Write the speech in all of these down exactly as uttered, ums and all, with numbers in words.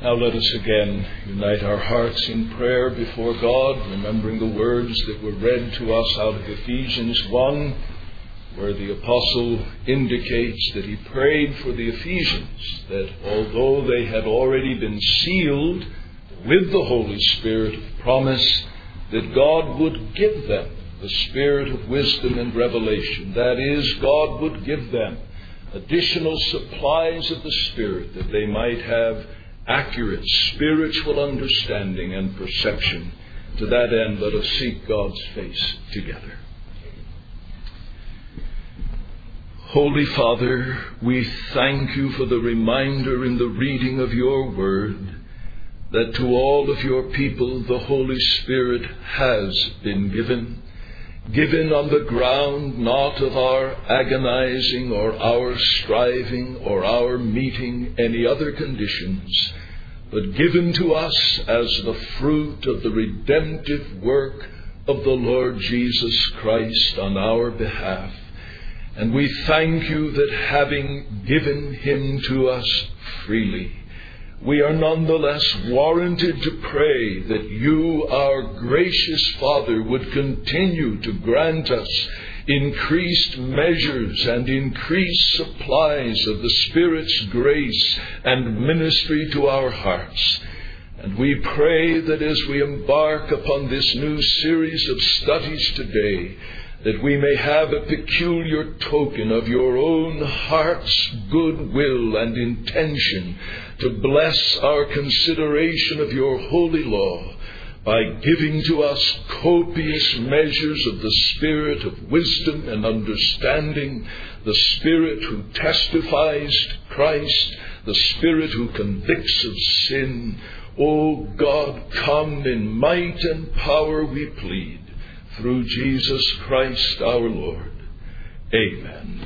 Now let us again unite our hearts in prayer before God, remembering the words that were read to us out of Ephesians one, where the apostle indicates that he prayed for the Ephesians, that although they had already been sealed with the Holy Spirit of promise, that God would give them the spirit of wisdom and revelation. That is, God would give them additional supplies of the Spirit, that they might have accurate spiritual understanding and perception. To that end, let us seek God's face together. Holy Father, we thank you for the reminder in the reading of your word that to all of your people the Holy Spirit has been given, given on the ground not of our agonizing or our striving or our meeting any other conditions, but given to us as the fruit of the redemptive work of the Lord Jesus Christ on our behalf. And we thank you that having given him to us freely, we are nonetheless warranted to pray that you, our gracious Father, would continue to grant us increased measures and increased supplies of the Spirit's grace and ministry to our hearts. And we pray that as we embark upon this new series of studies today, that we may have a peculiar token of your own heart's goodwill and intention to bless our consideration of your holy law by giving to us copious measures of the Spirit of wisdom and understanding, the Spirit who testifies to Christ, the Spirit who convicts of sin. O God, come in might and power, we plead, through Jesus Christ our Lord. Amen.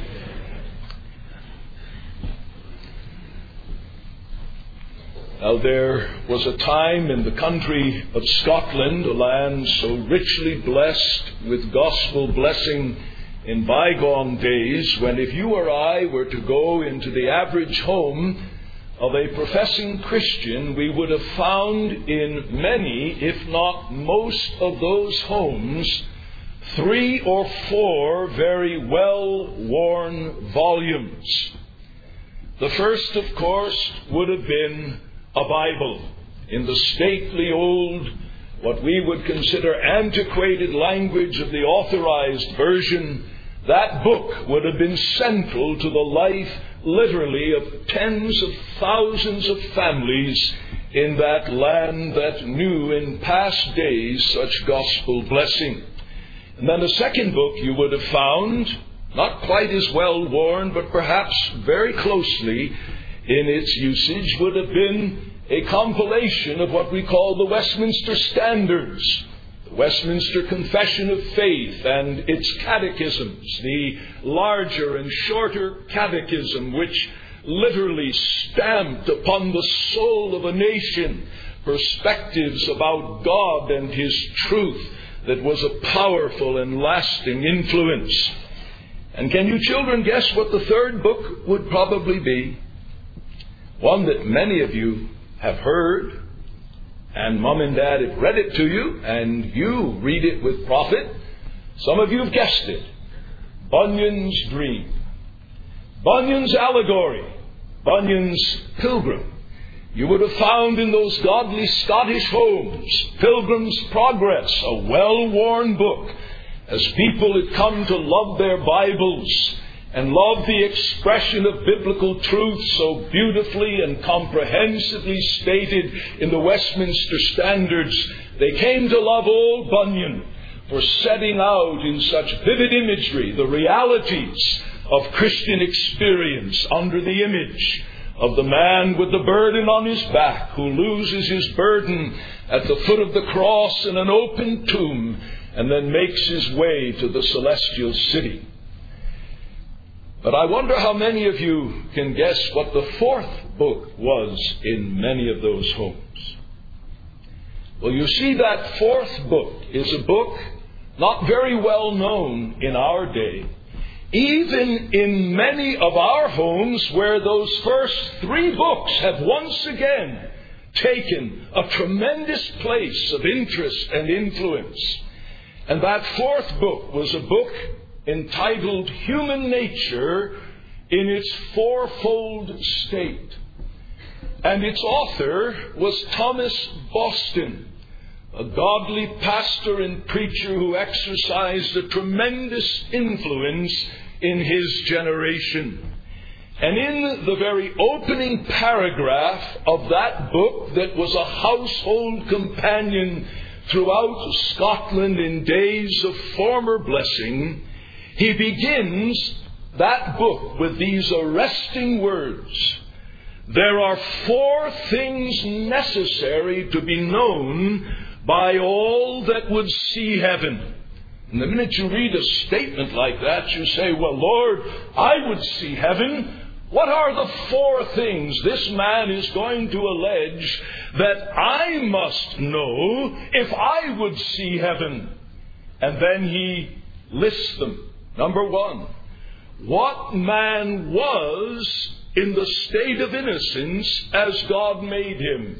Now there was a time in the country of Scotland, a land so richly blessed with gospel blessing in bygone days, when if you or I were to go into the average home of a professing Christian, we would have found in many, if not most of those homes, three or four very well-worn volumes. The first, of course, would have been a Bible in the stately old, what we would consider antiquated language of the Authorized Version. That book would have been central to the life, literally, of tens of thousands of families in that land that knew in past days such gospel blessing. And then a second book you would have found, not quite as well worn, but perhaps very closely in its usage, would have been a compilation of what we call the Westminster Standards, the Westminster Confession of Faith and its catechisms, the larger and shorter catechism which literally stamped upon the soul of a nation perspectives about God and his truth that was a powerful and lasting influence. And can you children guess what the third book would probably be? One that many of you have heard, and Mom and Dad have read it to you, and you read it with profit. Some of you have guessed it. Bunyan's Dream. Bunyan's Allegory. Bunyan's Pilgrim. You would have found in those godly Scottish homes Pilgrim's Progress, a well-worn book, as people had come to love their Bibles and love the expression of biblical truth so beautifully and comprehensively stated in the Westminster Standards. They came to love old Bunyan for setting out in such vivid imagery the realities of Christian experience under the image of the man with the burden on his back who loses his burden at the foot of the cross in an open tomb and then makes his way to the celestial city. But I wonder how many of you can guess what the fourth book was in many of those homes. Well, you see, that fourth book is a book not very well known in our day, even in many of our homes where those first three books have once again taken a tremendous place of interest and influence. And that fourth book was a book entitled Human Nature in its Fourfold State. And its author was Thomas Boston, a godly pastor and preacher who exercised a tremendous influence in his generation. And in the very opening paragraph of that book that was a household companion throughout Scotland in days of former blessing, he begins that book with these arresting words: "There are four things necessary to be known by all that would see heaven." And the minute you read a statement like that, you say, "Well, Lord, I would see heaven. What are the four things this man is going to allege that I must know if I would see heaven?" And then he lists them. Number one, what man was in the state of innocence as God made him.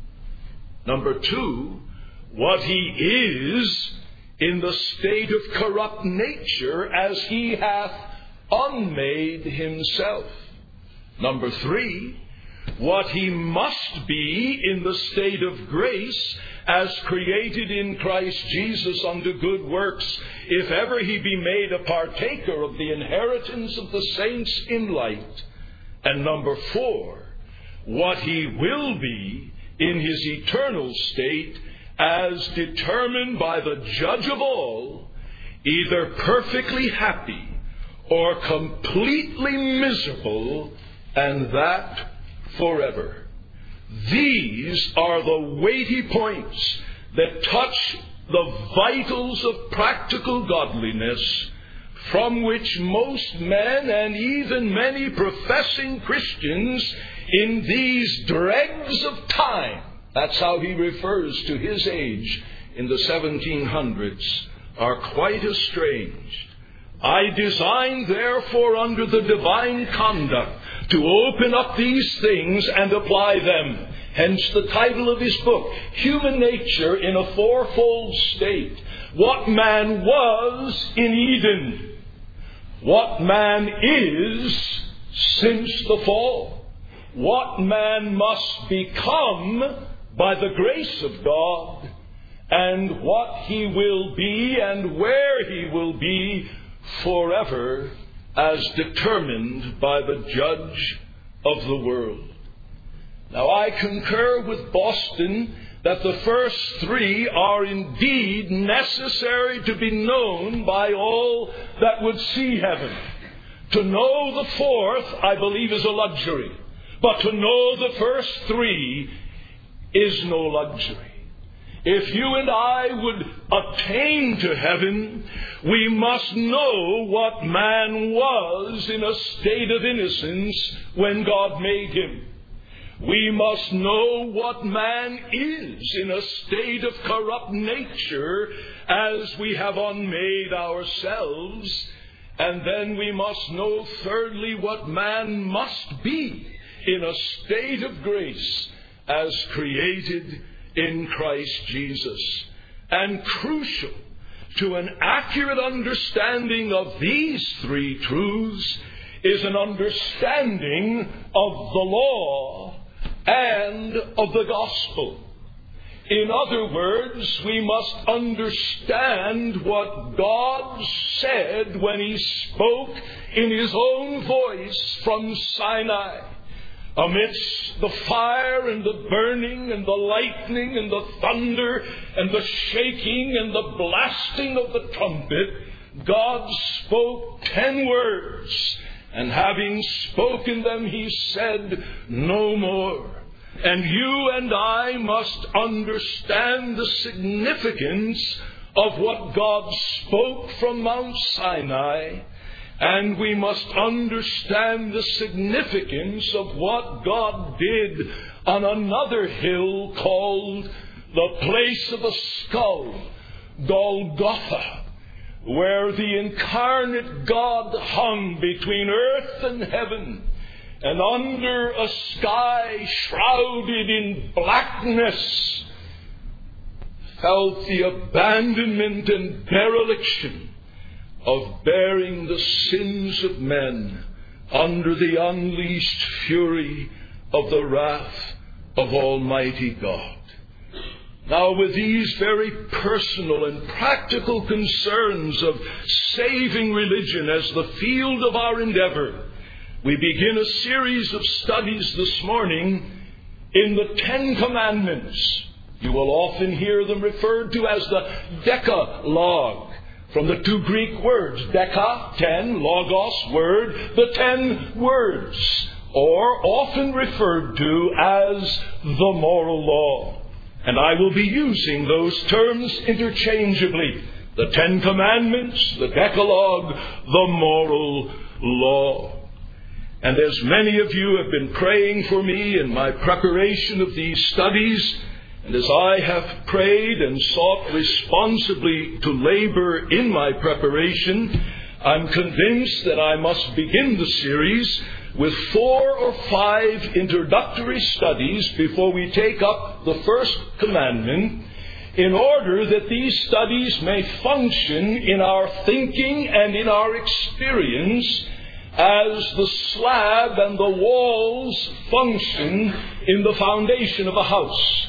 Number two, what he is in the state of corrupt nature as he hath unmade himself. Number three, what he must be in the state of grace as created in Christ Jesus unto good works, if ever he be made a partaker of the inheritance of the saints in light. And number four, what he will be in his eternal state as determined by the judge of all, either perfectly happy or completely miserable, and that forever. These are the weighty points that touch the vitals of practical godliness, from which most men and even many professing Christians in these dregs of time, that's how he refers to his age in the seventeen hundreds, are quite estranged. I design, therefore, under the divine conduct, to open up these things and apply them. Hence the title of his book, Human Nature in a Fourfold State. What man was in Eden. What man is since the fall. What man must become by the grace of God. And what he will be and where he will be forever, as determined by the judge of the world. Now, I concur with Boston that the first three are indeed necessary to be known by all that would see heaven. To know the fourth, I believe, is a luxury. But to know the first three is no luxury. If you and I would attain to heaven, we must know what man was in a state of innocence when God made him. We must know what man is in a state of corrupt nature as we have unmade ourselves. And then we must know, thirdly, what man must be in a state of grace as created in Christ Jesus. And crucial to an accurate understanding of these three truths is an understanding of the law and of the gospel. In other words, we must understand what God said when he spoke in his own voice from Sinai. Amidst the fire and the burning and the lightning and the thunder and the shaking and the blasting of the trumpet, God spoke ten words. And having spoken them, he said no more. And you and I must understand the significance of what God spoke from Mount Sinai. And we must understand the significance of what God did on another hill called the place of the skull, Golgotha, where the incarnate God hung between earth and heaven. and under a sky shrouded in blackness, felt the abandonment and dereliction of bearing the sins of men under the unleashed fury of the wrath of Almighty God. Now, with these very personal and practical concerns of saving religion as the field of our endeavor, we begin a series of studies this morning in the Ten Commandments. You will often hear them referred to as the Decalogue, from the two Greek words, deca, ten, logos, word, the ten words, or often referred to as the moral law. And I will be using those terms interchangeably. The Ten Commandments, the Decalogue, the moral law. And as many of you have been praying for me in my preparation of these studies, and as I have prayed and sought responsibly to labor in my preparation, I'm convinced that I must begin the series with four or five introductory studies before we take up the first commandment, in order that these studies may function in our thinking and in our experience as the slab and the walls function in the foundation of a house.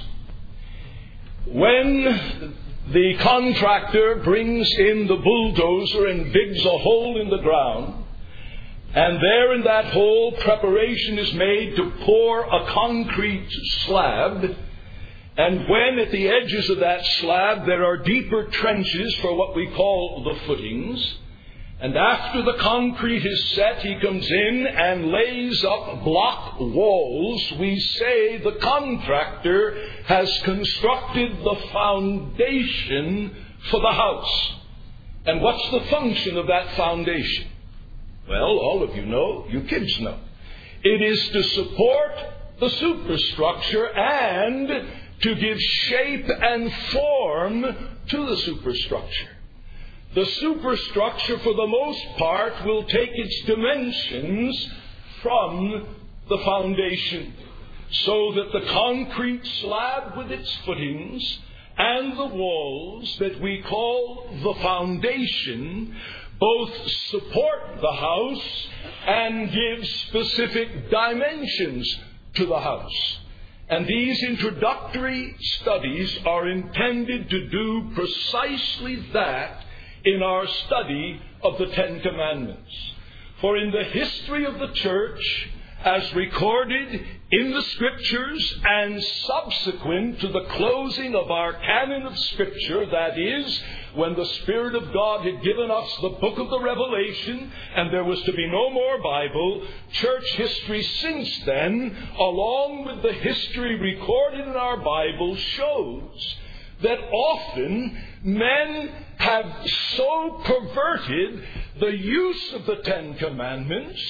When the contractor brings in the bulldozer and digs a hole in the ground, and there in that hole preparation is made to pour a concrete slab, and when at the edges of that slab there are deeper trenches for what we call the footings, and after the concrete is set, he comes in and lays up block walls. We say the contractor has constructed the foundation for the house. And what's the function of that foundation? Well, all of you know, you kids know. It is to support the superstructure and to give shape and form to the superstructure. The superstructure, for the most part, will take its dimensions from the foundation, so that the concrete slab with its footings and the walls that we call the foundation both support the house and give specific dimensions to the house. And these introductory studies are intended to do precisely that in our study of the Ten Commandments. For in the history of the church, as recorded in the Scriptures and subsequent to the closing of our canon of Scripture, that is, when the Spirit of God had given us the book of the Revelation and there was to be no more Bible, church history since then, along with the history recorded in our Bible, shows that often men have so perverted the use of the Ten Commandments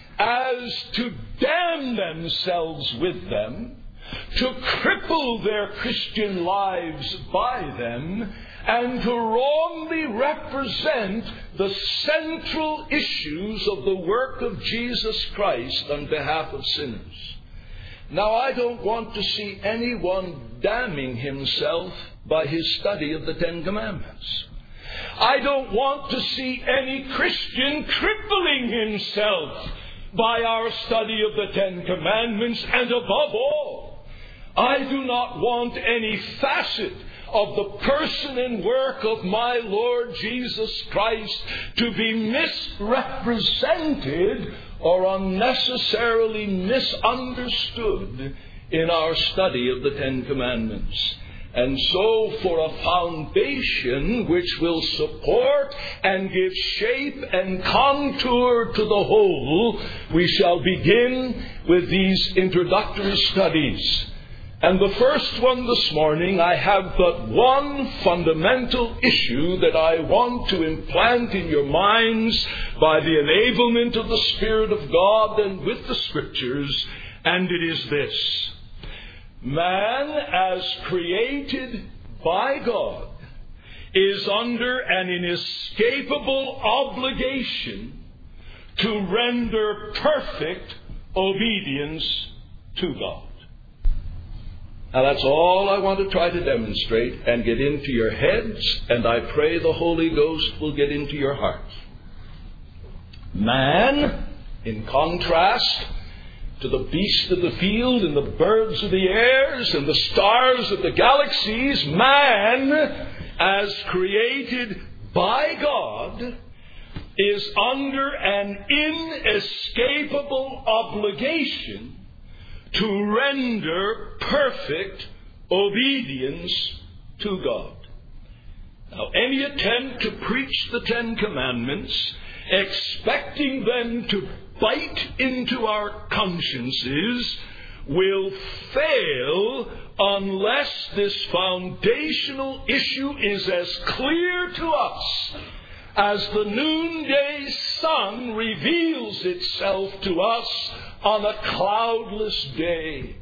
as to damn themselves with them, to cripple their Christian lives by them, and to wrongly represent the central issues of the work of Jesus Christ on behalf of sinners. Now, I don't want to see anyone damning himself by his study of the Ten Commandments. I don't want to see any Christian crippling himself by our study of the Ten Commandments, and above all, I do not want any facet of the person and work of my Lord Jesus Christ to be misrepresented or unnecessarily misunderstood in our study of the Ten Commandments. And so, for a foundation which will support and give shape and contour to the whole, we shall begin with these introductory studies. And the first one this morning, I have but one fundamental issue that I want to implant in your minds by the enablement of the Spirit of God and with the Scriptures, and it is this. Man, as created by God, is under an inescapable obligation to render perfect obedience to God. Now that's all I want to try to demonstrate and get into your heads, and I pray the Holy Ghost will get into your hearts. Man, in contrast to the beasts of the field and the birds of the airs and the stars of the galaxies, man, as created by God, is under an inescapable obligation to render perfect obedience to God. Now, any attempt to preach the Ten Commandments, expecting them to bite into our consciences, will fail unless this foundational issue is as clear to us as the noonday sun reveals itself to us on a cloudless day.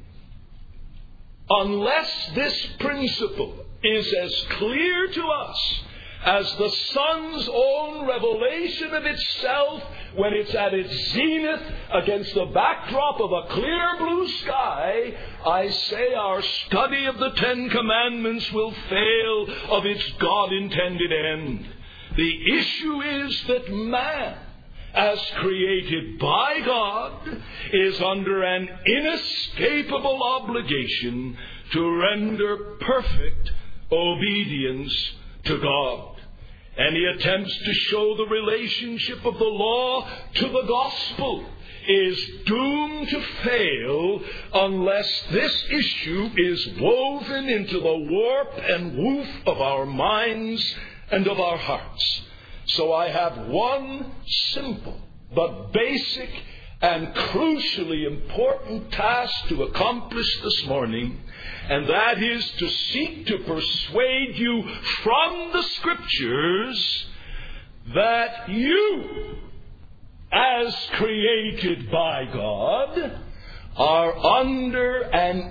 Unless this principle is as clear to us as the sun's own revelation of itself when it's at its zenith against the backdrop of a clear blue sky, I say our study of the Ten Commandments will fail of its God-intended end. The issue is that man, as created by God, is under an inescapable obligation to render perfect obedience to God. Any attempts to show the relationship of the law to the gospel is doomed to fail unless this issue is woven into the warp and woof of our minds and of our hearts. So I have one simple but basic and crucially important task to accomplish this morning, and that is to seek to persuade you from the Scriptures that you, as created by God, are under an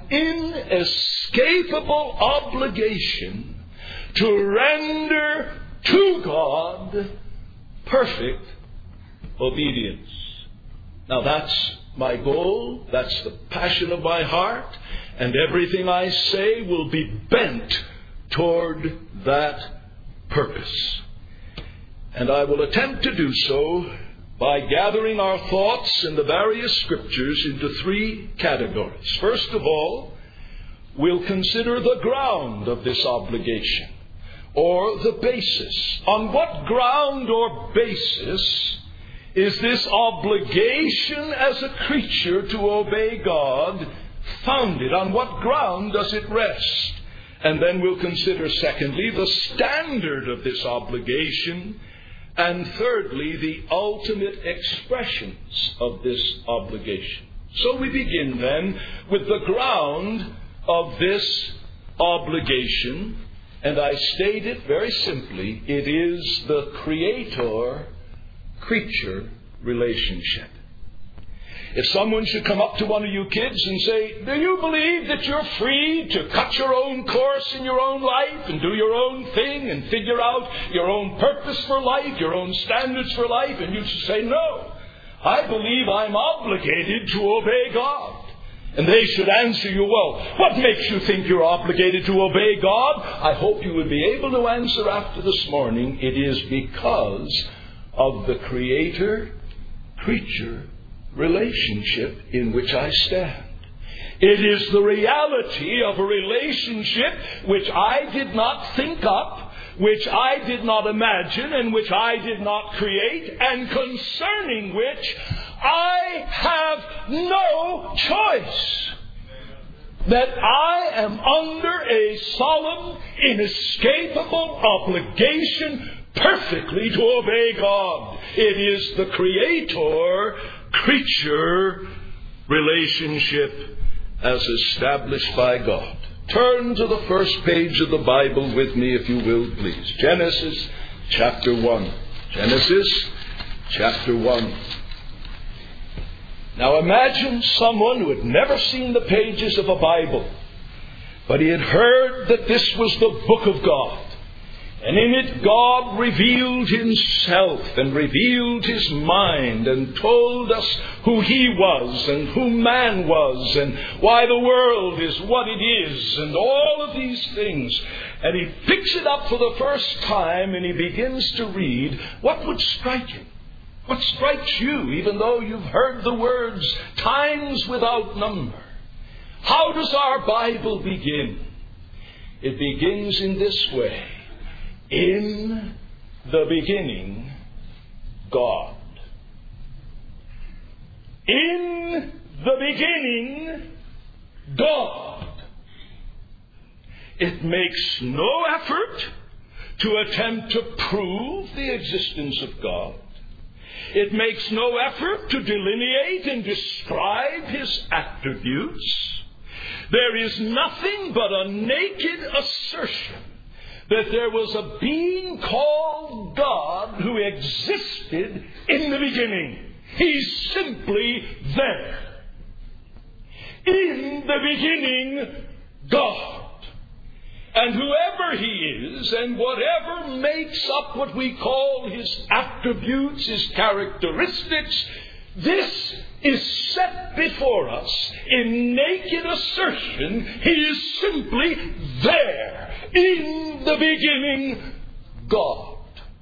inescapable obligation to render to God perfect obedience. Now that's my goal, that's the passion of my heart, and everything I say will be bent toward that purpose. And I will attempt to do so by gathering our thoughts in the various Scriptures into three categories. First of all, we'll consider the ground of this obligation, or the basis. On what ground or basis is this obligation as a creature to obey God founded? On what ground does it rest? And then we'll consider, secondly, the standard of this obligation, and thirdly, the ultimate expressions of this obligation. So we begin then with the ground of this obligation. And I state it very simply, it is the creator-creature relationship. If someone should come up to one of you kids and say, do you believe that you're free to cut your own course in your own life and do your own thing and figure out your own purpose for life, your own standards for life? And you should say, no, I believe I'm obligated to obey God. And they should answer you, well, what makes you think you're obligated to obey God? I hope you would be able to answer after this morning, it is because of the creator-creature relationship in which I stand. It is the reality of a relationship which I did not think up, which I did not imagine, and which I did not create, and concerning which I have no choice. That I am under a solemn, inescapable obligation perfectly to obey God. It is the creator-creature relationship as established by God. Turn to the first page of the Bible with me, if you will, please. Genesis chapter one. Genesis chapter one. Now imagine someone who had never seen the pages of a Bible, but he had heard that this was the book of God. And in it God revealed himself and revealed his mind and told us who he was and who man was and why the world is what it is and all of these things. And he picks it up for the first time and he begins to read. What would strike him? What strikes you, even though you've heard the words times without number? How does our Bible begin? It begins in this way. In the beginning, God. In the beginning, God. It makes no effort to attempt to prove the existence of God. It makes no effort to delineate and describe his attributes. There is nothing but a naked assertion that there was a being called God who existed in the beginning. He's simply there. In the beginning, God. And whoever he is, and whatever makes up what we call his attributes, his characteristics, this is set before us in naked assertion. He is simply there. In the beginning, God.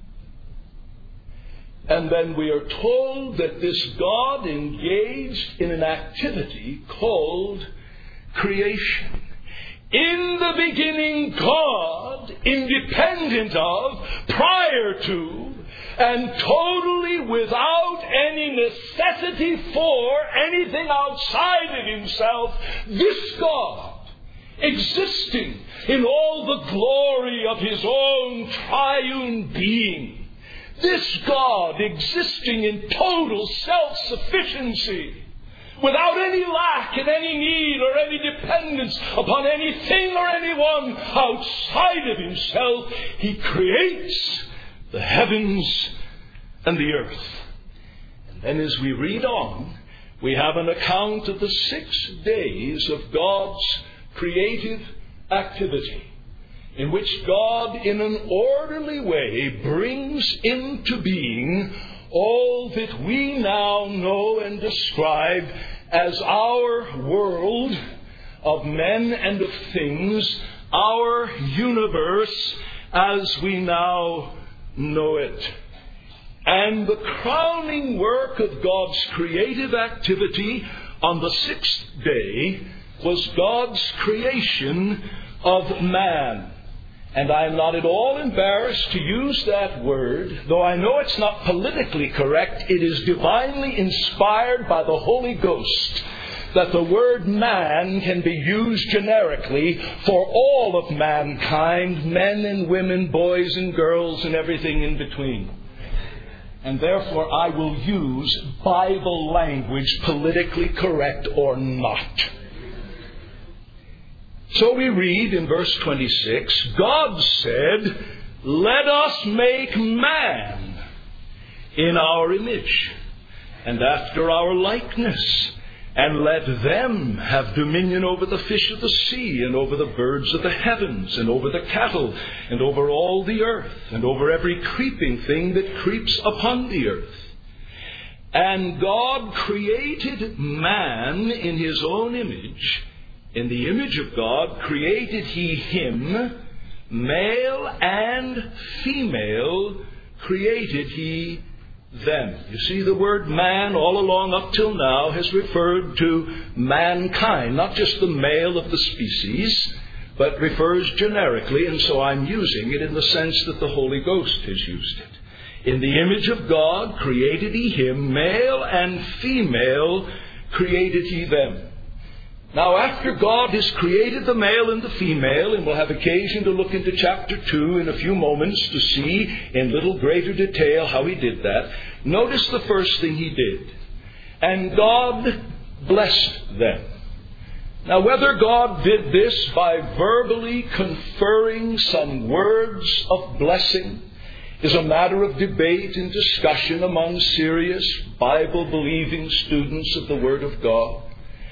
And then we are told that this God engaged in an activity called creation. In the beginning, God, independent of, prior to, and totally without any necessity for anything outside of himself, this God, existing in all the glory of his own triune being, this God existing in total self-sufficiency, without any lack and any need or any dependence upon anything or anyone outside of himself, he creates the heavens and the earth. And then as we read on, we have an account of the six days of God's creative activity, in which God in an orderly way brings into being all that we now know and describe as our world of men and of things, our universe as we now know it. And the crowning work of God's creative activity on the sixth day was God's creation of man. And I am not at all embarrassed to use that word, though I know it's not politically correct. It is divinely inspired by the Holy Ghost that the word man can be used generically for all of mankind, men and women, boys and girls, and everything in between. And therefore I will use Bible language, politically correct or not. So we read in verse twenty-six, God said, "Let us make man in our image and after our likeness, and let them have dominion over the fish of the sea, and over the birds of the heavens, and over the cattle, and over all the earth, and over every creeping thing that creeps upon the earth." And God created man in his own image. In the image of God created he him, male and female created he them. You see, the word man all along up till now has referred to mankind, not just the male of the species, but refers generically, and so I'm using it in the sense that the Holy Ghost has used it. In the image of God created he him, male and female created he them. Now, after God has created the male and the female, and we'll have occasion to look into chapter two in a few moments to see in little greater detail how he did that, notice the first thing he did. And God blessed them. Now, whether God did this by verbally conferring some words of blessing is a matter of debate and discussion among serious Bible-believing students of the Word of God.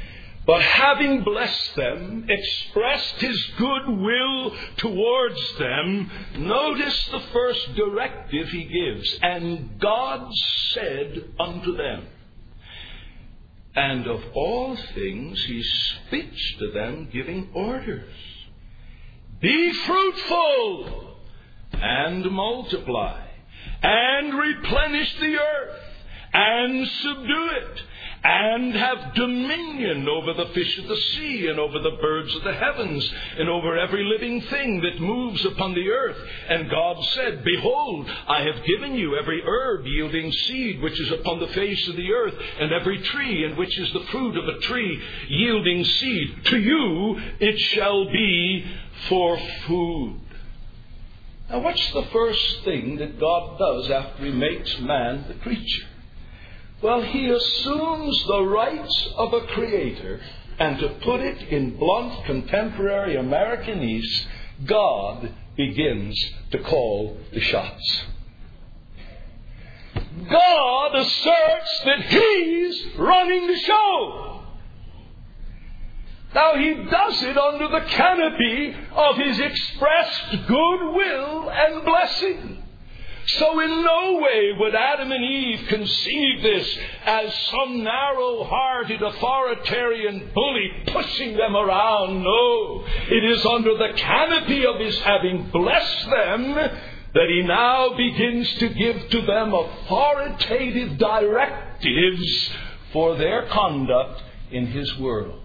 but having blessed them, expressed his goodwill towards them. Notice the first directive he gives. And God said unto them. And of all things he speaks to them, giving orders. Be fruitful and multiply and replenish the earth and subdue it, and have dominion over the fish of the sea, and over the birds of the heavens, and over every living thing that moves upon the earth. And God said, Behold, I have given you every herb yielding seed which is upon the face of the earth, and every tree in which is the fruit of a tree yielding seed. To you it shall be for food. Now what's the first thing that God does after he makes man the creature? Well, he assumes the rights of a creator, and to put it in blunt contemporary Americanese, God begins to call the shots. God asserts that he's running the show. Now, he does it under the canopy of his expressed goodwill and blessing. So in no way would Adam and Eve conceive this as some narrow-hearted authoritarian bully pushing them around. No, it is under the canopy of his having blessed them that he now begins to give to them authoritative directives for their conduct in his world.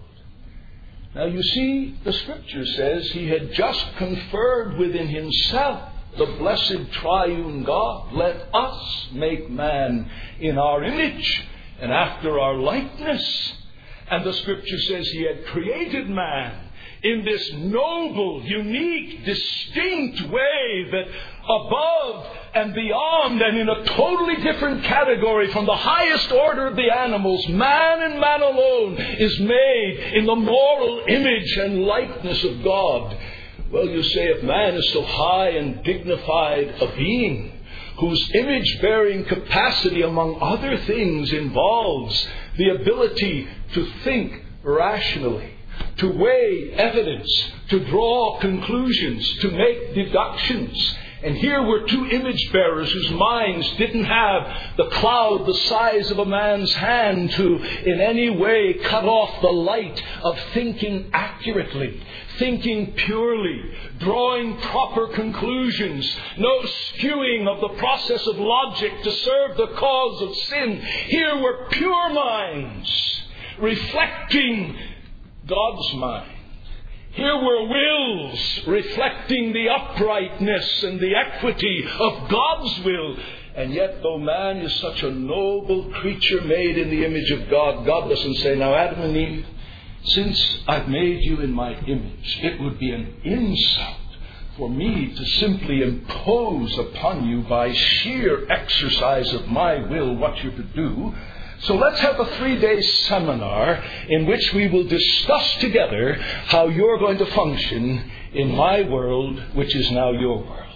Now you see, the Scripture says he had just conferred within himself the blessed triune God. Let us make man in our image and after our likeness. And the Scripture says he had created man in this noble, unique, distinct way that above and beyond and in a totally different category from the highest order of the animals, man and man alone is made in the moral image and likeness of God. Well, you say, if man is so high and dignified a being, whose image-bearing capacity, among other things, involves the ability to think rationally, to weigh evidence, to draw conclusions, to make deductions. And here were two image bearers whose minds didn't have the cloud the size of a man's hand to in any way cut off the light of thinking accurately, thinking purely, drawing proper conclusions, no skewing of the process of logic to serve the cause of sin. Here were pure minds reflecting God's mind. Here were wills reflecting the uprightness and the equity of God's will. And yet, though man is such a noble creature made in the image of God, God doesn't say, now Adam and Eve, since I've made you in my image, it would be an insult for me to simply impose upon you by sheer exercise of my will what you're to do. So let's have a three-day seminar in which we will discuss together how you're going to function in my world, which is now your world.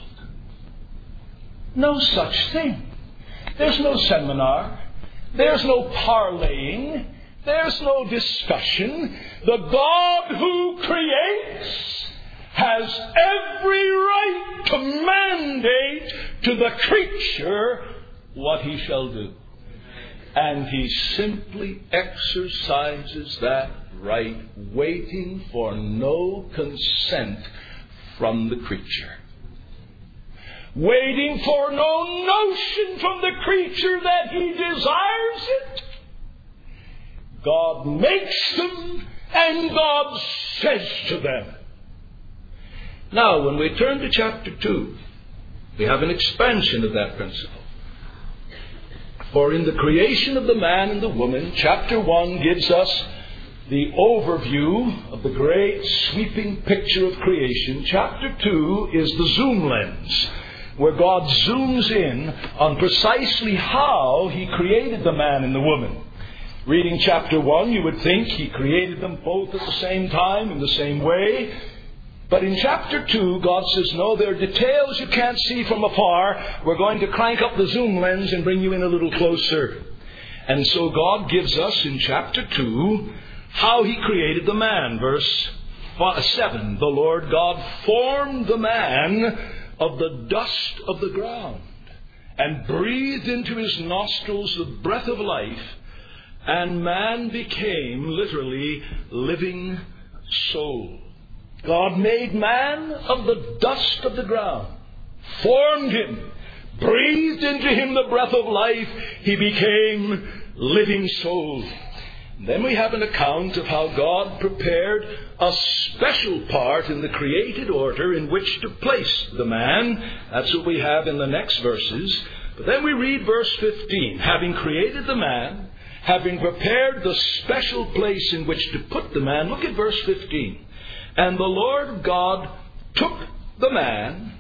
No such thing. There's no seminar. There's no parlaying. There's no discussion. The God who creates has every right to mandate to the creature what he shall do. And he simply exercises that right, waiting for no consent from the creature. Waiting for no notion from the creature that he desires it. God makes them and God says to them. Now, when we turn to chapter two, we have an expansion of that principle. For in the creation of the man and the woman, chapter one gives us the overview of the great sweeping picture of creation. Chapter two is the zoom lens, where God zooms in on precisely how he created the man and the woman. Reading chapter one, you would think he created them both at the same time, in the same way. But in chapter two, God says, no, there are details you can't see from afar. We're going to crank up the zoom lens and bring you in a little closer. And so God gives us in chapter two how he created the man. Verse seven, the Lord God formed the man of the dust of the ground and breathed into his nostrils the breath of life, and man became, literally, living soul. God made man of the dust of the ground, formed him, breathed into him the breath of life. He became living soul. Then we have an account of how God prepared a special part in the created order in which to place the man. That's what we have in the next verses. But then we read verse fifteen. Having created the man, having prepared the special place in which to put the man, look at verse fifteen. And the Lord God took the man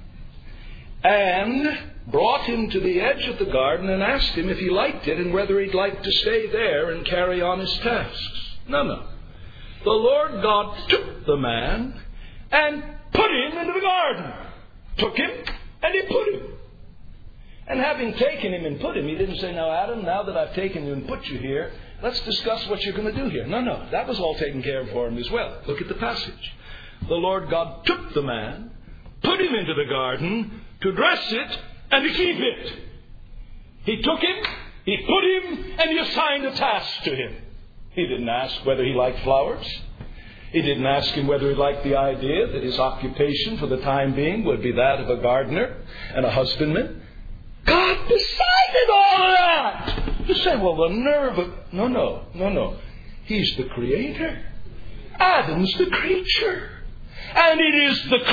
and brought him to the edge of the garden and asked him if he liked it and whether he'd like to stay there and carry on his tasks. No, no. The Lord God took the man and put him into the garden. Took him and he put him. And having taken him and put him, he didn't say, now Adam, now that I've taken you and put you here, let's discuss what you're going to do here. No, no. That was all taken care of for him as well. Look at the passage. The Lord God took the man, put him into the garden to dress it and to keep it. He took him, he put him, and he assigned a task to him. He didn't ask whether he liked flowers. He didn't ask him whether he liked the idea that his occupation for the time being would be that of a gardener and a husbandman. God decided all of that. You say, well, the nerve of... No, no, no, no. He's the creator. Adam's the creature. And it is the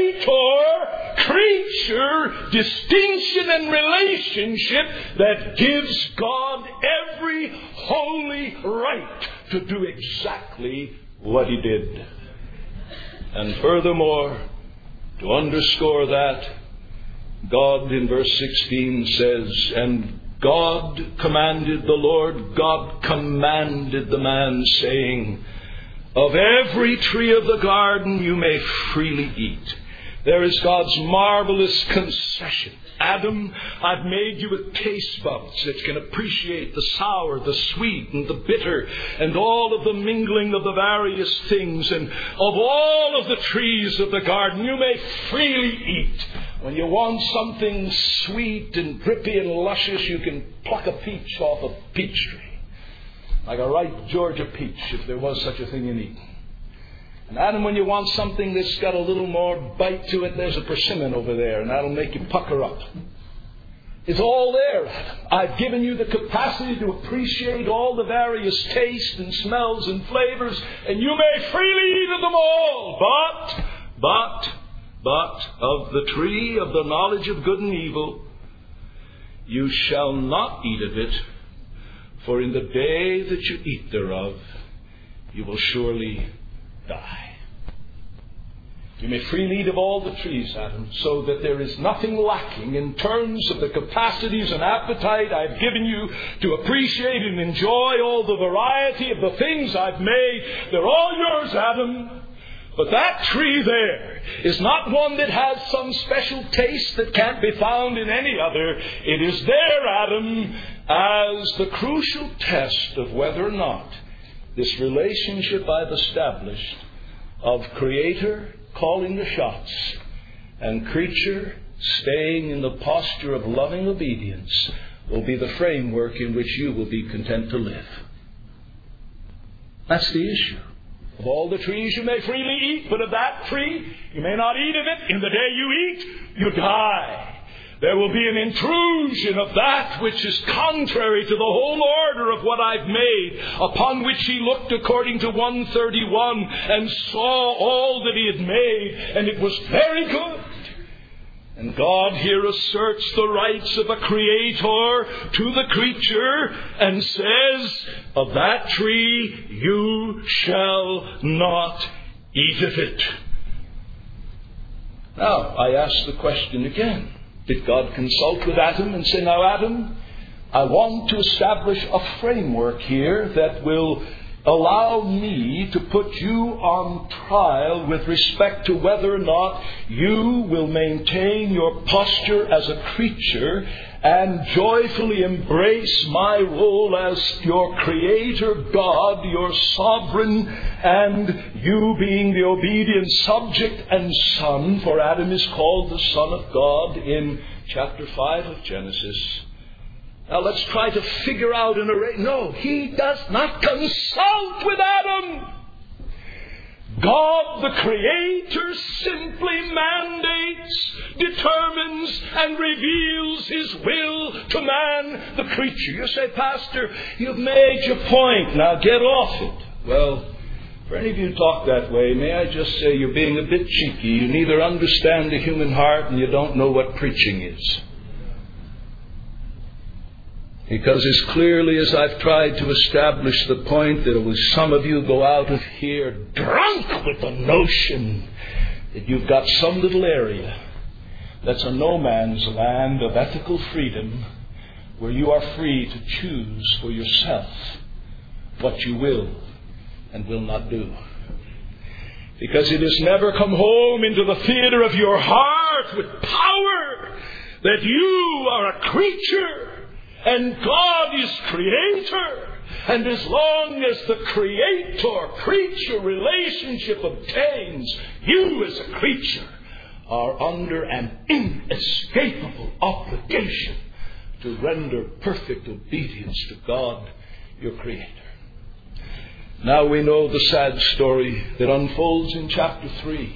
creator-creature distinction and relationship that gives God every holy right to do exactly what he did. And furthermore, to underscore that, God in verse sixteen says, and God commanded, the Lord God commanded the man, saying, of every tree of the garden you may freely eat. There is God's marvelous concession. Adam, I've made you with taste buds that can appreciate the sour, the sweet, and the bitter, and all of the mingling of the various things. And of all of the trees of the garden you may freely eat. When you want something sweet and drippy and luscious, you can pluck a peach off a peach tree. Like a ripe Georgia peach, if there was such a thing in Eden. And Adam, when you want something that's got a little more bite to it, there's a persimmon over there, and that'll make you pucker up. It's all there, Adam. I've given you the capacity to appreciate all the various tastes and smells and flavors, and you may freely eat of them all. But, but, but, of the tree of the knowledge of good and evil, you shall not eat of it, for in the day that you eat thereof, you will surely die. You may freely eat of all the trees, Adam, so that there is nothing lacking in terms of the capacities and appetite I've given you to appreciate and enjoy all the variety of the things I've made. They're all yours, Adam. But that tree there is not one that has some special taste that can't be found in any other. It is there, Adam, as the crucial test of whether or not this relationship I've established of Creator calling the shots and creature staying in the posture of loving obedience will be the framework in which you will be content to live. That's the issue. Of all the trees you may freely eat, but of that tree you may not eat of it. In the day you eat, you die. There will be an intrusion of that which is contrary to the whole order of what I've made, upon which he looked according to one thirty-one and saw all that he had made, and it was very good. And God here asserts the rights of a creator to the creature and says, of that tree you shall not eat of it. Now, I ask the question again. Did God consult with Adam and say, now Adam, I want to establish a framework here that will allow me to put you on trial with respect to whether or not you will maintain your posture as a creature and joyfully embrace my role as your Creator God, your sovereign, and you being the obedient subject and son, for Adam is called the Son of God in chapter five of Genesis. Now let's try to figure out an array. No, he does not consult with Adam. God, the Creator, simply mandates, determines, and reveals His will to man, the creature. You say, Pastor, you've made your point. Now get off it. Well, for any of you who talk that way, may I just say you're being a bit cheeky. You neither understand the human heart and you don't know what preaching is. Because as clearly as I've tried to establish the point, there will some of you go out of here drunk with the notion that you've got some little area that's a no man's land of ethical freedom where you are free to choose for yourself what you will and will not do. Because it has never come home into the theater of your heart with power that you are a creature and God is Creator. And as long as the Creator-creature relationship obtains, you as a creature are under an inescapable obligation to render perfect obedience to God, your Creator. Now we know the sad story that unfolds in chapter three.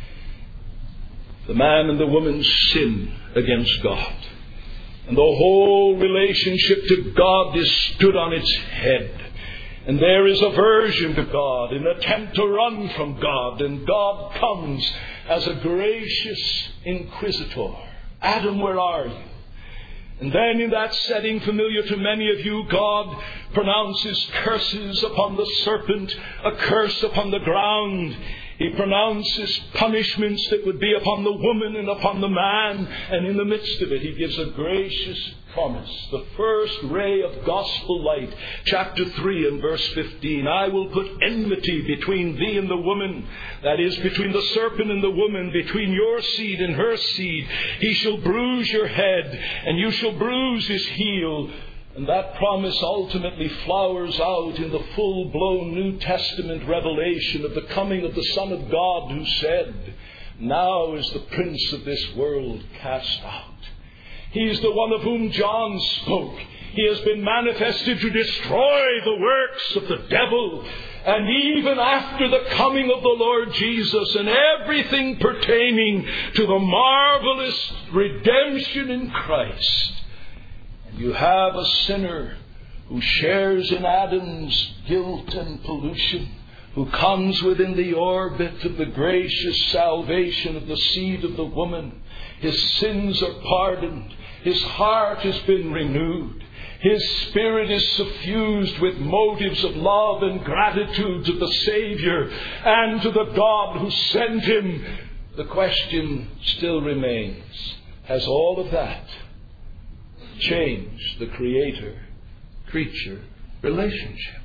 The man and the woman's sin against God. And the whole relationship to God is stood on its head. And there is aversion to God, an attempt to run from God. And God comes as a gracious inquisitor. Adam, where are you? And then in that setting familiar to many of you, God pronounces curses upon the serpent, a curse upon the ground. He pronounces punishments that would be upon the woman and upon the man. And in the midst of it, He gives a gracious promise. The first ray of gospel light, chapter three and verse fifteen. I will put enmity between thee and the woman. That is, between the serpent and the woman, between your seed and her seed. He shall bruise your head, and you shall bruise his heel. And that promise ultimately flowers out in the full-blown New Testament revelation of the coming of the Son of God, who said, now is the prince of this world cast out. He is the one of whom John spoke. He has been manifested to destroy the works of the devil. And even after the coming of the Lord Jesus and everything pertaining to the marvelous redemption in Christ, you have a sinner who shares in Adam's guilt and pollution, who comes within the orbit of the gracious salvation of the seed of the woman. His sins are pardoned. His heart has been renewed. His spirit is suffused with motives of love and gratitude to the Savior and to the God who sent Him. The question still remains, has all of that changed the Creator-creature relationship?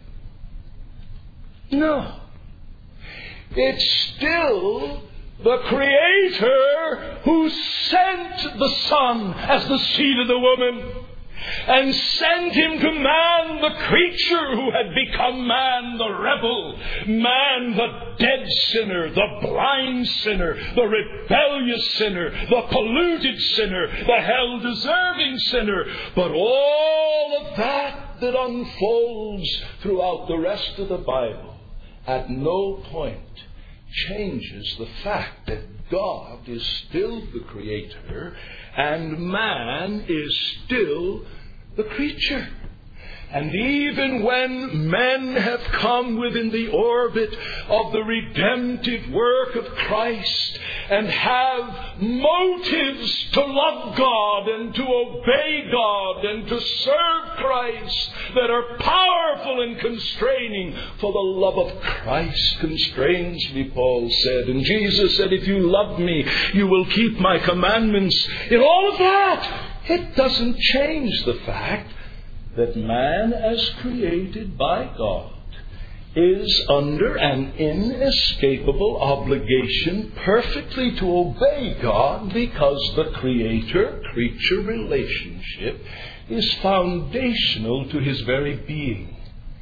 No. It's still the Creator who sent the Son as the seed of the woman and sent Him to man, the creature who had become man, the rebel, man, the dead sinner, the blind sinner, the rebellious sinner, the polluted sinner, the hell-deserving sinner. But all of that that unfolds throughout the rest of the Bible at no point changes the fact that God is still the Creator and man is still the creature. And even when men have come within the orbit of the redemptive work of Christ and have motives to love God and to obey God and to serve Christ that are powerful and constraining, for the love of Christ constrains me, Paul said. And Jesus said, if you love me, you will keep my commandments. In all of that, it doesn't change the fact that man, as created by God, is under an inescapable obligation perfectly to obey God, because the Creator-creature relationship is foundational to his very being.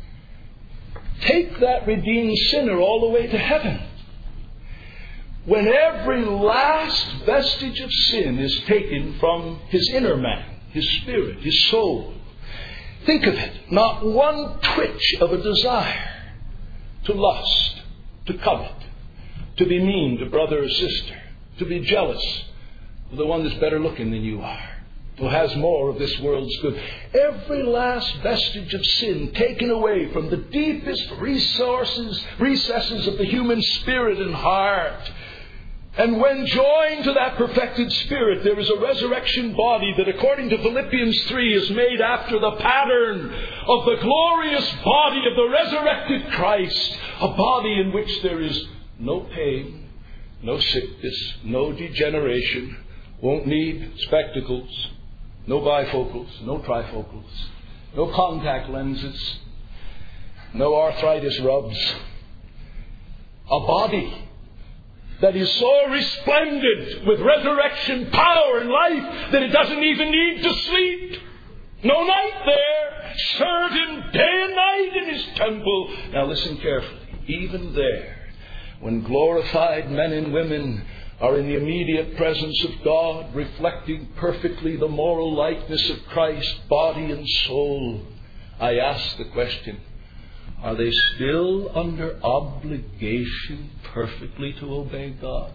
Take that redeemed sinner all the way to heaven. When every last vestige of sin is taken from his inner man, his spirit, his soul, think of it, not one twitch of a desire to lust, to covet, to be mean to brother or sister, to be jealous of the one that's better looking than you are, who has more of this world's good. Every last vestige of sin taken away from the deepest resources, recesses of the human spirit and heart. And when joined to that perfected spirit, there is a resurrection body that, according to Philippians three, is made after the pattern of the glorious body of the resurrected Christ. A body in which there is no pain, no sickness, no degeneration, won't need spectacles, no bifocals, no trifocals, no contact lenses, no arthritis rubs. A body that is so resplendent with resurrection power and life that it doesn't even need to sleep. No night there. Serve him day and night in his temple. Now listen carefully. Even there, when glorified men and women are in the immediate presence of God, reflecting perfectly the moral likeness of Christ, body and soul, I ask the question, are they still under obligation perfectly to obey God?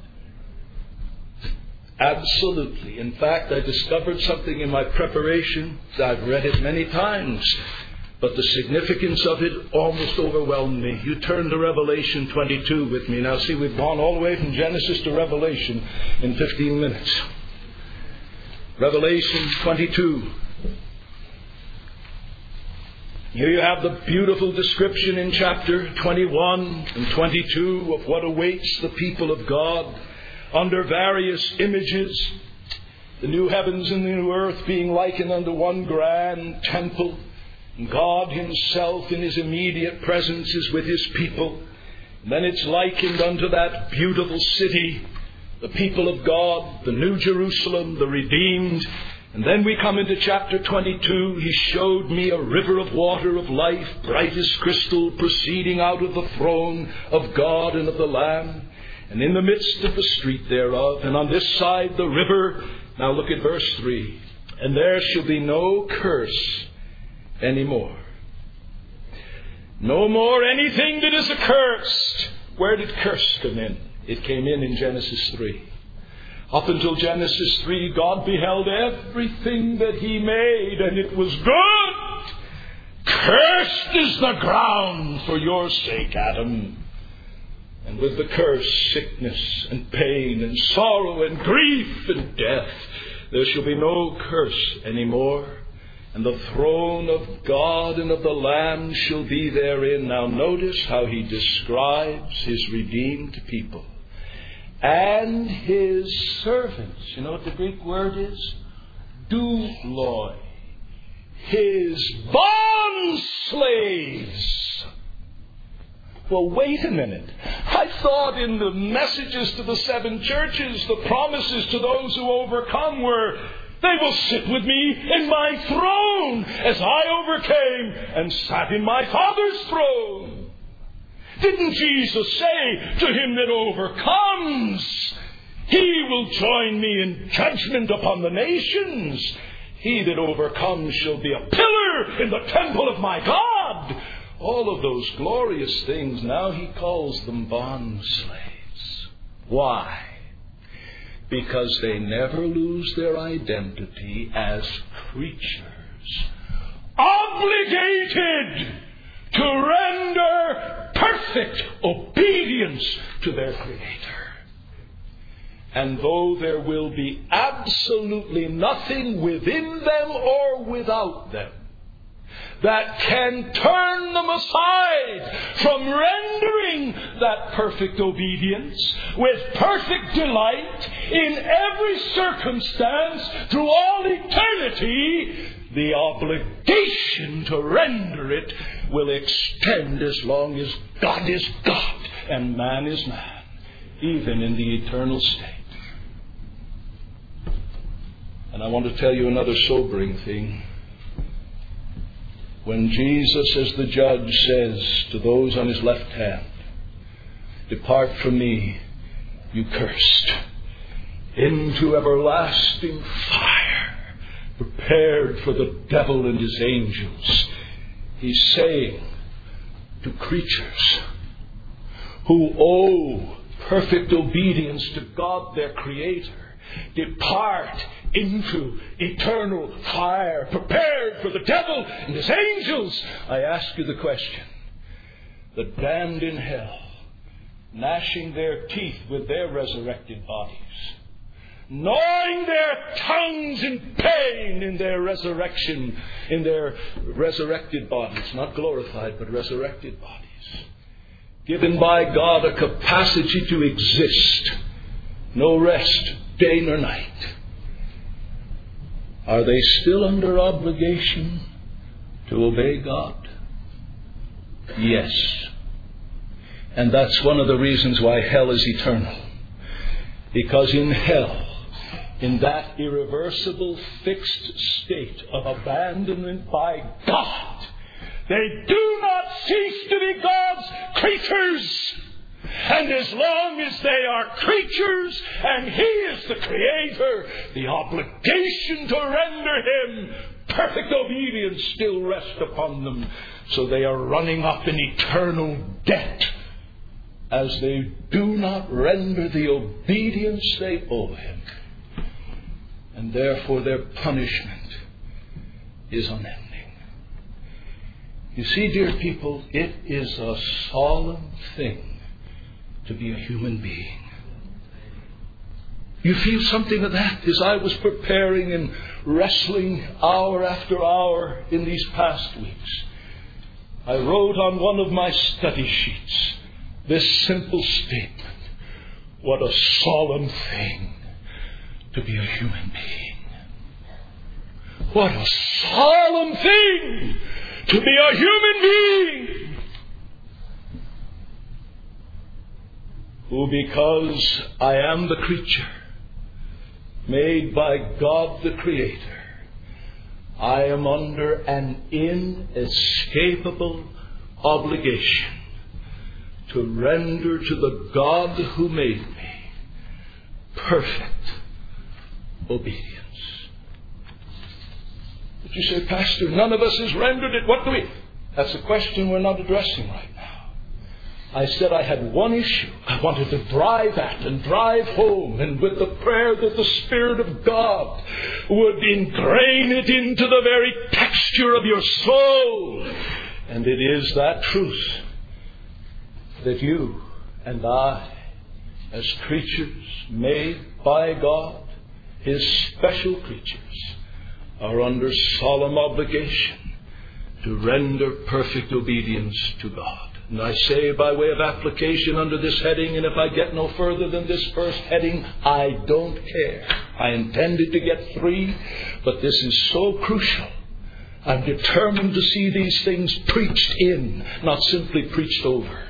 Absolutely. In fact, I discovered something in my preparation. I've read it many times, but the significance of it almost overwhelmed me. You turn to Revelation twenty-two with me. Now see, we've gone all the way from Genesis to Revelation in fifteen minutes. Revelation twenty-two. Here you have the beautiful description in chapter twenty-one and twenty-two of what awaits the people of God under various images. The new heavens and the new earth being likened unto one grand temple. And God himself in his immediate presence is with his people. And then it's likened unto that beautiful city, the people of God, the New Jerusalem, the redeemed. And then we come into chapter twenty-two. He showed me a river of water of life, bright as crystal, proceeding out of the throne of God and of the Lamb, and in the midst of the street thereof. And on this side the river. Now look at verse three. And there shall be no curse anymore. No more anything that is accursed. Where did curse come in? It came in in Genesis three. Up until Genesis three, God beheld everything that he made, and it was good. Cursed is the ground for your sake, Adam. And with the curse, sickness and pain and sorrow and grief and death. There shall be no curse anymore. And the throne of God and of the Lamb shall be therein. Now notice how he describes his redeemed people. And his servants. You know what the Greek word is? Douloi. His bond slaves. Well, wait a minute. I thought in the messages to the seven churches, the promises to those who overcome were, they will sit with me in my throne as I overcame and sat in my Father's throne. Didn't Jesus say to him that overcomes, he will join me in judgment upon the nations? He that overcomes shall be a pillar in the temple of my God. All of those glorious things, now he calls them bond slaves. Why? Because they never lose their identity as creatures, obligated to render perfect obedience to their Creator. And though there will be absolutely nothing within them or without them that can turn them aside from rendering that perfect obedience with perfect delight in every circumstance through all eternity, the obligation to render it will extend as long as God is God and man is man, even in the eternal state. And I want to tell you another sobering thing. When Jesus, as the judge, says to those on his left hand, "Depart from me, you cursed, into everlasting fire, prepared for the devil and his angels," he's saying to creatures who owe perfect obedience to God, their Creator, "Depart into eternal fire, prepared for the devil and his angels." I ask you the question. The damned in hell, gnashing their teeth with their resurrected bodies, gnawing their tongues in pain in their resurrection, in their resurrected bodies, not glorified, but resurrected bodies, given by God a capacity to exist, no rest, day nor night. Are they still under obligation to obey God? Yes. And that's one of the reasons why hell is eternal. Because in hell, in that irreversible, fixed state of abandonment by God, they do not cease to be God's creatures. And as long as they are creatures and He is the Creator, the obligation to render Him perfect obedience still rests upon them. So they are running up in eternal debt as they do not render the obedience they owe Him. And therefore their punishment is unending. You see, dear people, it is a solemn thing to be a human being. You feel something of that as I was preparing and wrestling hour after hour in these past weeks. I wrote on one of my study sheets this simple statement: what a solemn thing to be a human being. What a solemn thing to be a human being. Who, because I am the creature made by God the Creator, I am under an inescapable obligation to render to the God who made me perfect obedience. But you say, "Pastor, none of us has rendered it. What do we?" That's a question we're not addressing right now. I said I had one issue I wanted to drive at and drive home, and with the prayer that the Spirit of God would ingrain it into the very texture of your soul. And it is that truth that you and I, as creatures made by God, His special creatures, are under solemn obligation to render perfect obedience to God. And I say by way of application under this heading, and if I get no further than this first heading, I don't care. I intended to get three, but this is so crucial. I'm determined to see these things preached in, not simply preached over.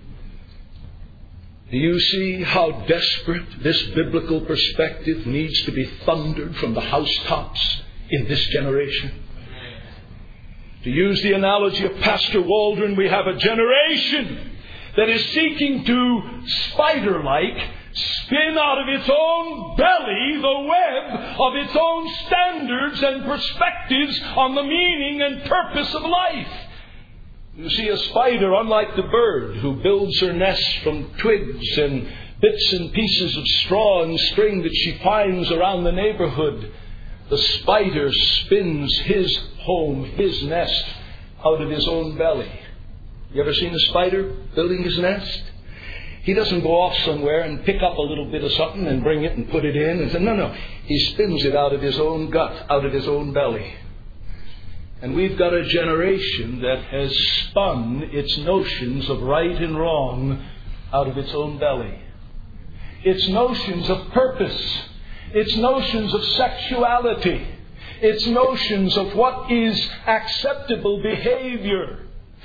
Do you see how desperate this biblical perspective needs to be thundered from the housetops in this generation? To use the analogy of Pastor Waldron, we have a generation that is seeking to, spider-like, spin out of its own belly the web of its own standards and perspectives on the meaning and purpose of life. You see, a spider, unlike the bird who builds her nest from twigs and bits and pieces of straw and string that she finds around the neighborhood, the spider spins his home, his nest, out of his own belly. You ever seen a spider building his nest? He doesn't go off somewhere and pick up a little bit of something and bring it and put it in and say, no, no. He spins it out of his own gut, out of his own belly. And we've got a generation that has spun its notions of right and wrong out of its own belly. Its notions of purpose, its notions of sexuality, its notions of what is acceptable behavior,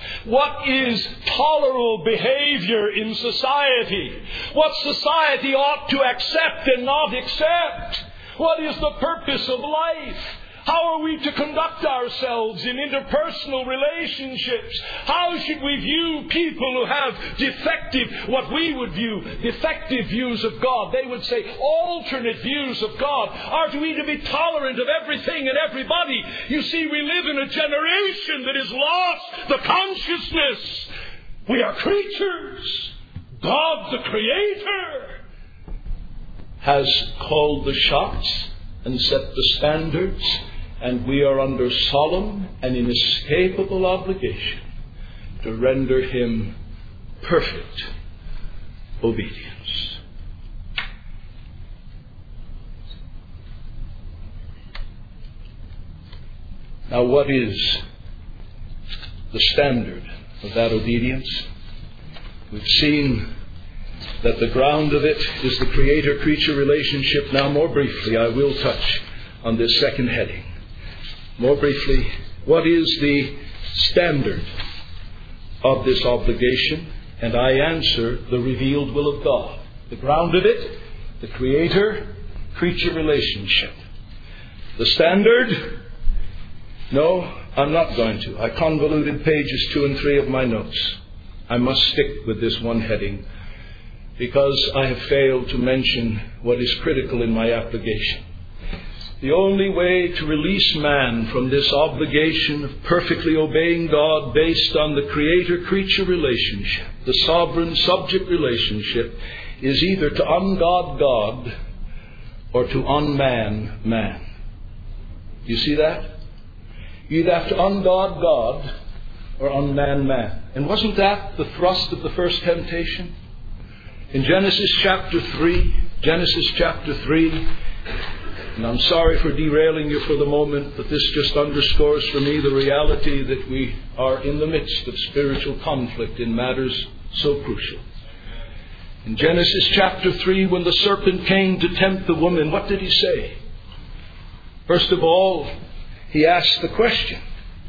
What is tolerable behavior in society? What society ought to accept and not accept? What is the purpose of life? How are we to conduct ourselves in interpersonal relationships? How should we view people who have defective, what we would view, defective views of God? They would say alternate views of God. Are we to be tolerant of everything and everybody? You see, we live in a generation that has lost the consciousness. We are creatures. God, the Creator, has called the shots and set the standards, and we are under solemn and inescapable obligation to render Him perfect obedience. Now, what is the standard of that obedience? We've seen that the ground of it is the Creator-creature relationship. Now, more briefly, I will touch on this second heading. More briefly, what is the standard of this obligation? And I answer, the revealed will of God. The ground of it, the Creator-creature relationship. The standard? No, I'm not going to. I convoluted pages two and three of my notes. I must stick with this one heading, because I have failed to mention what is critical in my application. The only way to release man from this obligation of perfectly obeying God based on the Creator-creature relationship, the sovereign subject relationship, is either to ungod God or to unman man. You see that? You either have to ungod God or unman man. And wasn't that the thrust of the first temptation? In Genesis chapter three, Genesis chapter three, and I'm sorry for derailing you for the moment, but this just underscores for me the reality that we are in the midst of spiritual conflict in matters so crucial. In Genesis chapter three, when the serpent came to tempt the woman, what did he say? First of all, he asked the question,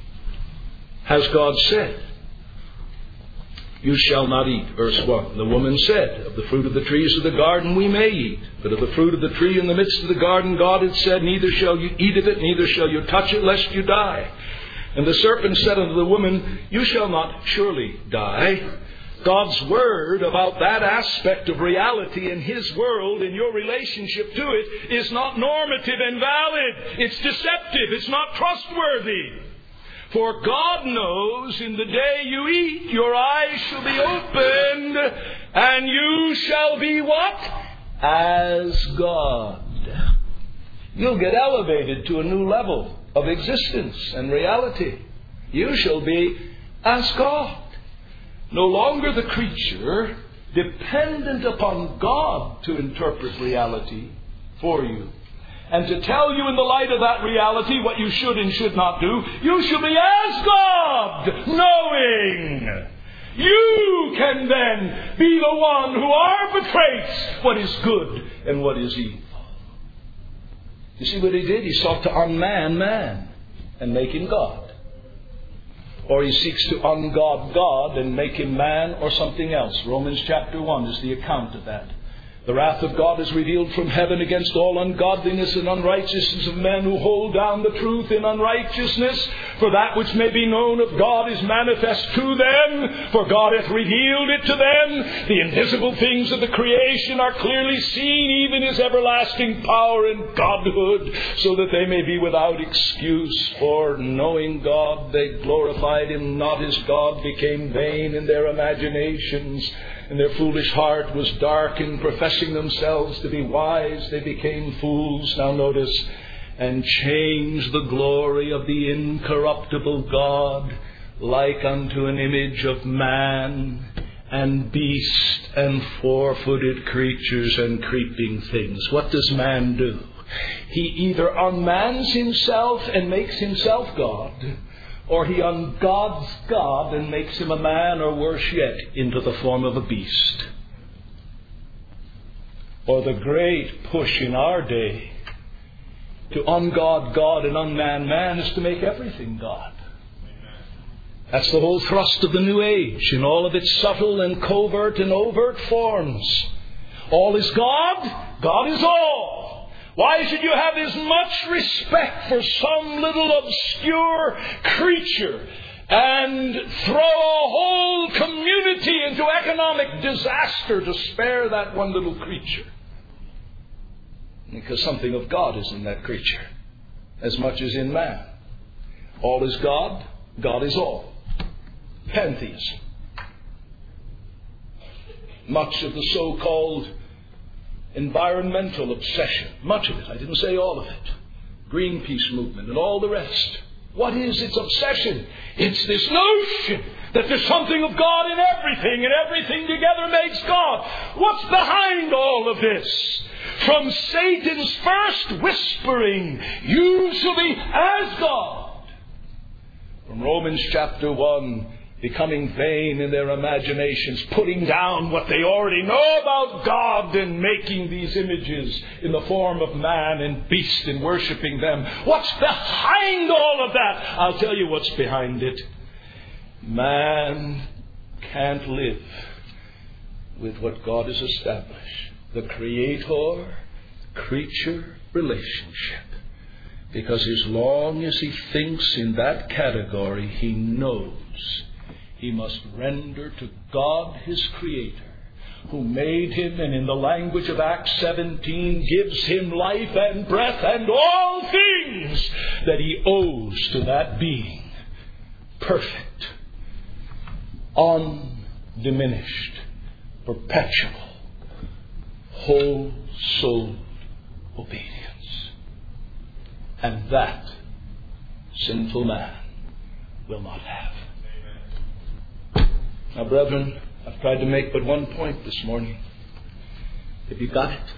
has God said, you shall not eat? Verse one. The woman said, of the fruit of the trees of the garden we may eat, but of the fruit of the tree in the midst of the garden God had said, neither shall you eat of it, neither shall you touch it, lest you die. And the serpent said unto the woman, you shall not surely die. God's word about that aspect of reality in His world, in your relationship to it, is not normative and valid. It's deceptive. It's not trustworthy. For God knows in the day you eat, your eyes shall be opened, and you shall be what? As God. You'll get elevated to a new level of existence and reality. You shall be as God. No longer the creature, dependent upon God to interpret reality for you. And to tell you in the light of that reality what you should and should not do, you shall be as God, knowing. You can then be the one who arbitrates what is good and what is evil. You see what he did? He sought to unman man and make him God. Or he seeks to ungod God and make him man or something else. Romans chapter one is the account of that. The wrath of God is revealed from heaven against all ungodliness and unrighteousness of men who hold down the truth in unrighteousness. For that which may be known of God is manifest to them, for God hath revealed it to them. The invisible things of the creation are clearly seen, even His everlasting power and Godhood, so that they may be without excuse. For knowing God, they glorified Him not as God, became vain in their imaginations, and their foolish heart was darkened. Professing themselves to be wise, they became fools. Now notice, and changed the glory of the incorruptible God like unto an image of man and beast and four-footed creatures and creeping things. What does man do? He either unmans himself and makes himself God, or he ungods God and makes him a man, or worse yet, into the form of a beast. Or the great push in our day to ungod God and unman man is to make everything God. That's the whole thrust of the New Age in all of its subtle and covert and overt forms. All is God, God is all. Why should you have as much respect for some little obscure creature and throw a whole community into economic disaster to spare that one little creature? Because something of God is in that creature as much as in man. All is God, God is all. Pantheism. Much of the so-called environmental obsession, much of it, I didn't say all of it, Greenpeace movement and all the rest. What is its obsession? It's this notion that there's something of God in everything, and everything together makes God. What's behind all of this? From Satan's first whispering, "You shall be as God," from Romans chapter one, becoming vain in their imaginations, putting down what they already know about God and making these images in the form of man and beast and worshipping them. What's behind all of that? I'll tell you what's behind it. Man can't live with what God has established. The creator-creature relationship. Because as long as he thinks in that category, he knows he must render to God his Creator, who made him, and in the language of Acts seventeen, gives him life and breath and all things, that he owes to that being. Perfect, undiminished, perpetual, whole-souled obedience. And that sinful man will not have. Now, brethren, I've tried to make but one point this morning. Have you got it?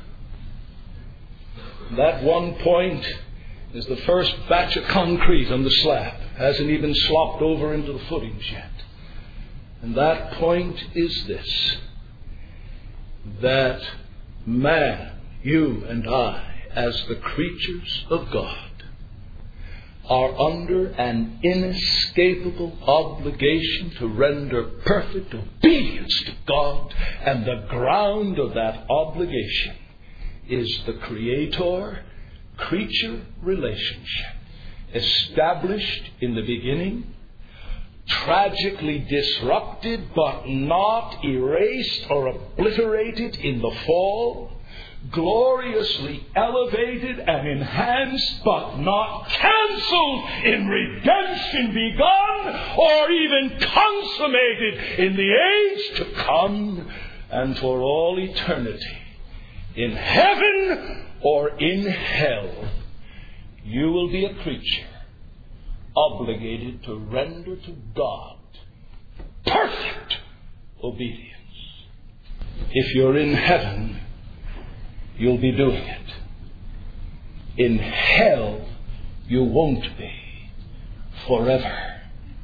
That one point is the first batch of concrete on the slab. Hasn't even slopped over into the footings yet. And that point is this: that man, you and I, as the creatures of God, are under an inescapable obligation to render perfect obedience to God, and the ground of that obligation is the Creator-creature relationship, established in the beginning, tragically disrupted but not erased or obliterated in the fall, gloriously elevated and enhanced but not cancelled in redemption begun or even consummated in the age to come and for all eternity. In heaven or in hell, you will be a creature obligated to render to God perfect obedience. If you're in heaven, you'll be doing it. In hell, you won't be forever.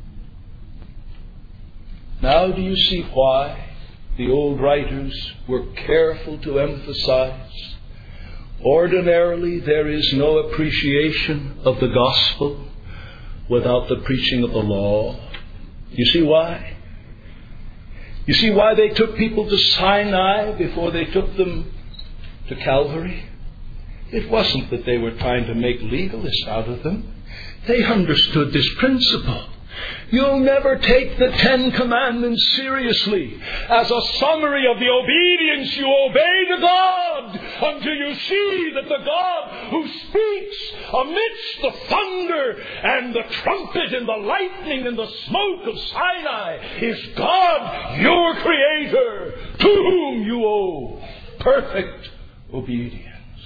Now, do you see why the old writers were careful to emphasize, ordinarily there is no appreciation of the gospel without the preaching of the law? You see why? You see why they took people to Sinai before they took them to Calvary? It wasn't that they were trying to make legalists out of them. They understood this principle. You'll never take the Ten Commandments seriously as a summary of the obedience you obey to God until you see that the God who speaks amidst the thunder and the trumpet and the lightning and the smoke of Sinai is God, your Creator, to whom you owe perfect obedience.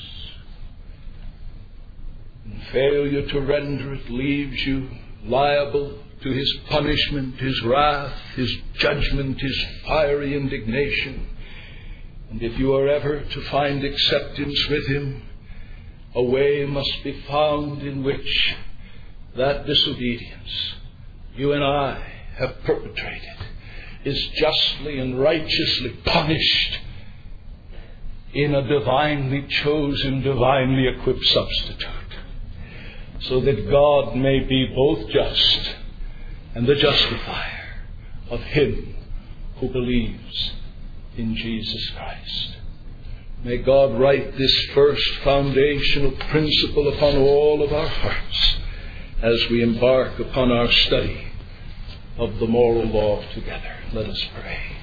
And failure to render it leaves you liable to His punishment, His wrath, His judgment, His fiery indignation. And if you are ever to find acceptance with Him, a way must be found in which that disobedience you and I have perpetrated is justly and righteously punished in a divinely chosen, divinely equipped substitute, so that God may be both just and the justifier of him who believes in Jesus Christ. May God write this first foundational principle upon all of our hearts as we embark upon our study of the moral law together. Let us pray.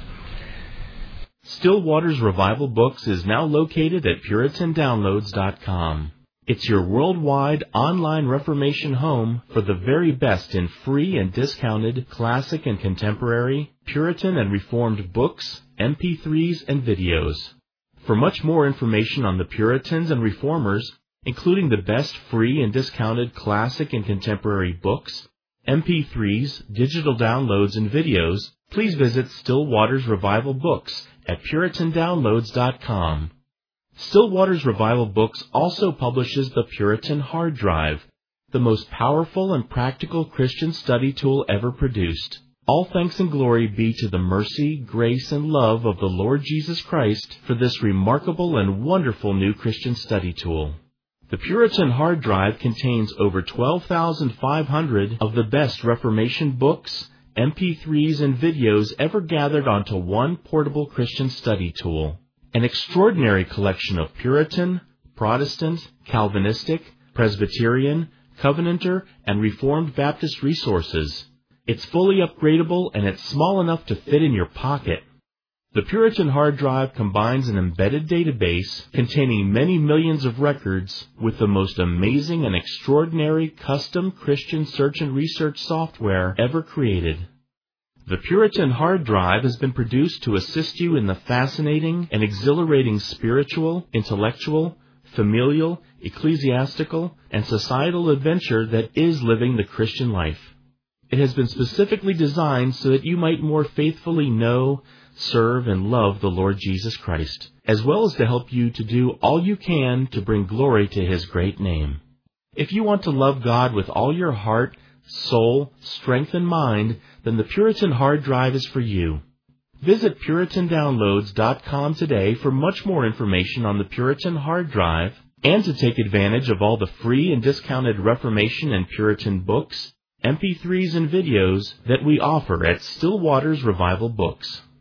Still Waters Revival Books is now located at Puritan Downloads dot com. It's your worldwide online Reformation home for the very best in free and discounted classic and contemporary, Puritan and Reformed books, M P threes, and videos. For much more information on the Puritans and Reformers, including the best free and discounted classic and contemporary books, M P threes, digital downloads, and videos, please visit Still Waters Revival Books at Puritan Downloads dot com. Still Waters Revival Books also publishes the Puritan Hard Drive, the most powerful and practical Christian study tool ever produced. All thanks and glory be to the mercy, grace, and love of the Lord Jesus Christ for this remarkable and wonderful new Christian study tool. The Puritan Hard Drive contains over twelve thousand five hundred of the best Reformation books, M P threes, and videos ever gathered onto one portable Christian study tool. An extraordinary collection of Puritan, Protestant, Calvinistic, Presbyterian, Covenanter, and Reformed Baptist resources. It's fully upgradable and it's small enough to fit in your pocket. The Puritan Hard Drive combines an embedded database containing many millions of records with the most amazing and extraordinary custom Christian search and research software ever created. The Puritan Hard Drive has been produced to assist you in the fascinating and exhilarating spiritual, intellectual, familial, ecclesiastical, and societal adventure that is living the Christian life. It has been specifically designed so that you might more faithfully know, serve, and love the Lord Jesus Christ, as well as to help you to do all you can to bring glory to His great name. If you want to love God with all your heart, soul, strength, and mind, then the Puritan Hard Drive is for you. Visit Puritan Downloads dot com today for much more information on the Puritan Hard Drive and to take advantage of all the free and discounted Reformation and Puritan books, M P threes, and videos that we offer at Still Waters Revival Books.